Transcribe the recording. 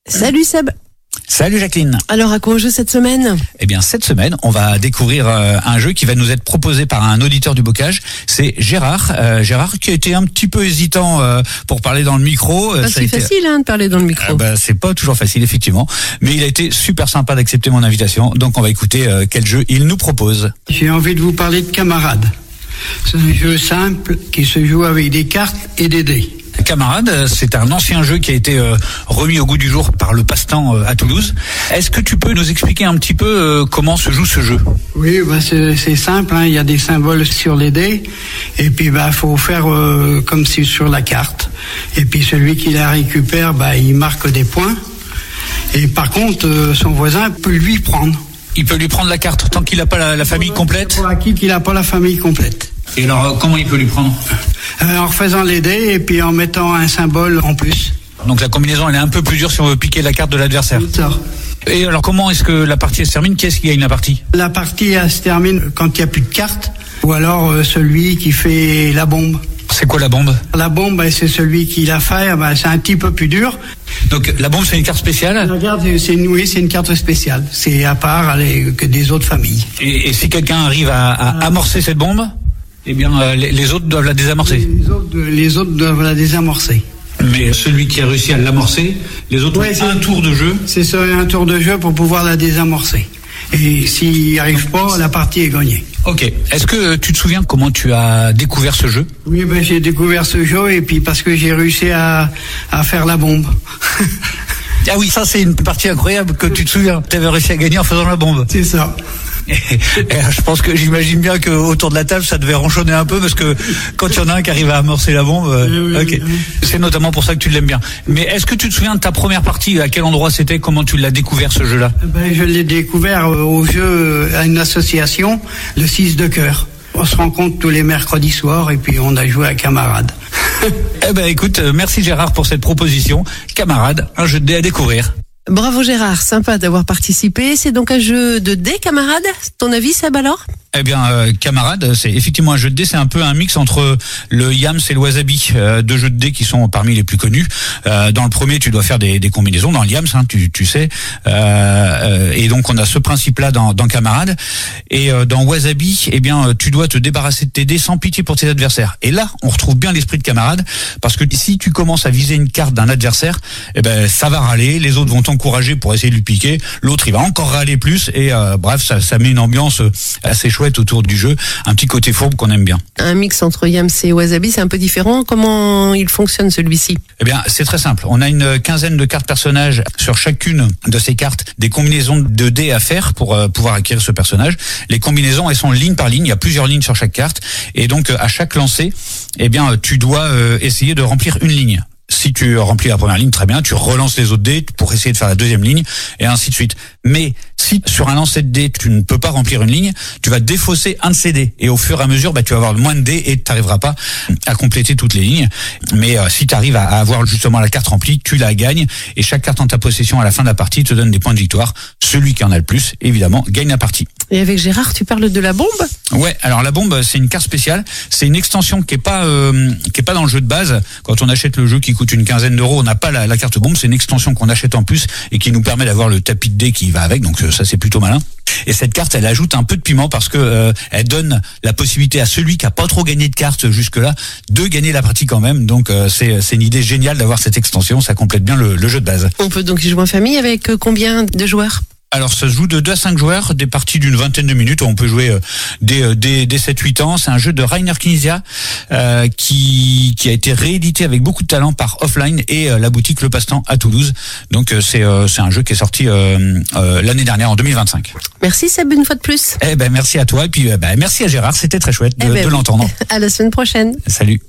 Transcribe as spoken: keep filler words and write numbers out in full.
Salut Seb. Salut Jacqueline. Alors à quoi on joue cette semaine ? Eh bien cette semaine, on va découvrir euh, un jeu qui va nous être proposé par un auditeur du Bocage. C'est Gérard. Euh, Gérard qui a été un petit peu hésitant euh, pour parler dans le micro. Pas Ça si été... facile hein, de parler dans le micro. Euh, bah, c'est pas toujours facile effectivement, mais il a été super sympa d'accepter mon invitation. Donc on va écouter euh, quel jeu il nous propose. J'ai envie de vous parler de Camarade. C'est un jeu simple qui se joue avec des cartes et des dés. Camarade, c'est un ancien jeu qui a été euh, remis au goût du jour par le Passe-Temps euh, à Toulouse. Est-ce que tu peux nous expliquer un petit peu euh, comment se joue ce jeu ? Oui, bah c'est, c'est simple, hein. Il y a des symboles sur les dés, et puis bah faut faire euh, comme si sur la carte. Et puis celui qui la récupère, bah il marque des points. Et par contre, euh, son voisin peut lui prendre. Il peut lui prendre la carte tant qu'il n'a pas la, la famille complète ? Pour acquis qu'il n'a pas la famille complète. Et alors, comment il peut lui prendre ? euh, En refaisant les dés et puis en mettant un symbole en plus. Donc la combinaison, elle est un peu plus dure si on veut piquer la carte de l'adversaire. Ça. Et alors, comment est-ce que la partie se termine ? Qui est-ce qui gagne la partie ? La partie elle, se termine quand il n'y a plus de cartes, ou alors euh, celui qui fait la bombe. C'est quoi la bombe ? La bombe, bah, c'est celui qui la fait, bah, c'est un petit peu plus dur. Donc la bombe, c'est une carte spéciale ? Regarde, c'est une, oui, c'est une carte spéciale. C'est à part allez, que des autres familles. Et, et si quelqu'un arrive à, à amorcer cette bombe, eh bien euh, les, les autres doivent la désamorcer. Les autres, les autres doivent la désamorcer. Mais celui qui a réussi à l'amorcer, les autres Ouais, ont un tour de jeu. C'est ça, un tour de jeu pour pouvoir la désamorcer. Et s'il n'y arrive pas, la partie est gagnée. Ok. Est-ce que tu te souviens comment tu as découvert ce jeu ? Oui, ben j'ai découvert ce jeu et puis parce que j'ai réussi à, à faire la bombe. Ah oui, ça c'est une partie incroyable que tu te souviens. Tu avais réussi à gagner en faisant la bombe. C'est ça. Et, et je pense que j'imagine bien que autour de la table ça devait ronchonner un peu parce que quand il y en a un qui arrive à amorcer la bombe, euh, oui, ok. oui, oui. C'est notamment pour ça que tu l'aimes bien. Mais est-ce que tu te souviens de ta première partie ? À quel endroit c'était ? Comment tu l'as découvert ce jeu-là ? Ben, je l'ai découvert au jeu à une association, le six de cœur. On se rencontre tous les mercredis soirs et puis on a joué à Camarade. Eh ben écoute, merci Gérard pour cette proposition. Camarade, un jeu de dés à découvrir. Bravo Gérard, sympa d'avoir participé. C'est donc un jeu de dés, camarade ? Ton avis, Seb, alors ? Eh bien, euh, Camarade, c'est effectivement un jeu de dés, c'est un peu un mix entre le Yams et le Wasabi, euh, deux jeux de dés qui sont parmi les plus connus. Euh, dans le premier, tu dois faire des, des combinaisons, dans le Yams, hein, tu, tu sais. Euh, euh, et donc, on a ce principe-là dans, dans Camarade. Et euh, dans Wasabi, eh bien, tu dois te débarrasser de tes dés sans pitié pour tes adversaires. Et là, on retrouve bien l'esprit de Camarade, parce que si tu commences à viser une carte d'un adversaire, eh ben, ça va râler, les autres vont t'encourager pour essayer de lui piquer, l'autre, il va encore râler plus, et euh, bref, ça, ça met une ambiance assez chouette autour du jeu, un petit côté fourbe qu'on aime bien. Un mix entre Yams et Wasabi, c'est un peu différent. Comment il fonctionne celui-ci ? Eh bien, c'est très simple. On a une quinzaine de cartes personnages sur chacune de ces cartes, des combinaisons de dés à faire pour euh, pouvoir acquérir ce personnage. Les combinaisons, elles sont ligne par ligne. Il y a plusieurs lignes sur chaque carte, et donc à chaque lancer, eh bien, tu dois euh, essayer de remplir une ligne. Si tu remplis la première ligne, très bien, tu relances les autres dés pour essayer de faire la deuxième ligne, et ainsi de suite. Mais si sur un lancer de dés, tu ne peux pas remplir une ligne, tu vas défausser un de ces dés. Et au fur et à mesure, bah, tu vas avoir le moins de dés et tu n'arriveras pas à compléter toutes les lignes. Mais euh, si tu arrives à, à avoir justement la carte remplie, tu la gagnes. Et chaque carte en ta possession à la fin de la partie te donne des points de victoire. Celui qui en a le plus, évidemment, gagne la partie. Et avec Gérard, tu parles de la bombe ? Ouais, alors la bombe, c'est une carte spéciale. C'est une extension qui est pas euh, qui est pas dans le jeu de base. Quand on achète le jeu qui coûte une quinzaine d'euros, on n'a pas la, la carte bombe. C'est une extension qu'on achète en plus et qui nous permet d'avoir le tapis de dés qui va avec. Donc ça, c'est plutôt malin. Et cette carte, elle ajoute un peu de piment parce que euh, elle donne la possibilité à celui qui a pas trop gagné de cartes jusque-là de gagner la partie quand même. Donc euh, c'est c'est une idée géniale d'avoir cette extension. Ça complète bien le, le jeu de base. On peut donc y jouer en famille avec combien de joueurs ? Alors ça se joue de deux à cinq joueurs, des parties d'une vingtaine de minutes, on peut jouer euh, dès, euh, dès, dès sept huit ans. C'est un jeu de Rainer Knizia euh, qui, qui a été réédité avec beaucoup de talent par Offline et euh, la boutique Le Passe-Temps à Toulouse. Donc euh, c'est, euh, c'est un jeu qui est sorti euh, euh, l'année dernière en deux mille vingt-cinq. Merci Seb, une fois de plus. Eh ben merci à toi et puis euh, ben, merci à Gérard, c'était très chouette de, eh ben, de l'entendre. À la semaine prochaine. Salut.